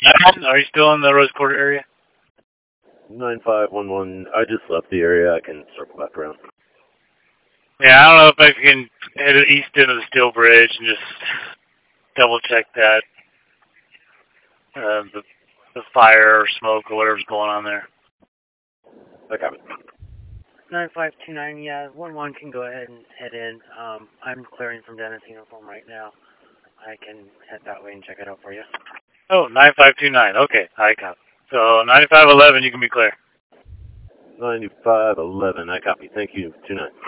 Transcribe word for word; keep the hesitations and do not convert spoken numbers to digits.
Nine, are you still in the Rose Quarter area? nine five one one, I just left the area. I can circle back around. Yeah, I don't know if I can head east into the Steel Bridge and just double check that. Uh, the, the fire or smoke or whatever's going on there. I got it. nine five two nine, yeah, one one can go ahead and head in. Um, I'm clearing from Dennis uniform right now. I can head that way and check it out for you. Oh, nine five two nine. Okay, I copy. So ninety-five eleven, you can be clear. ninety-five eleven, I copy. Thank you, two nine.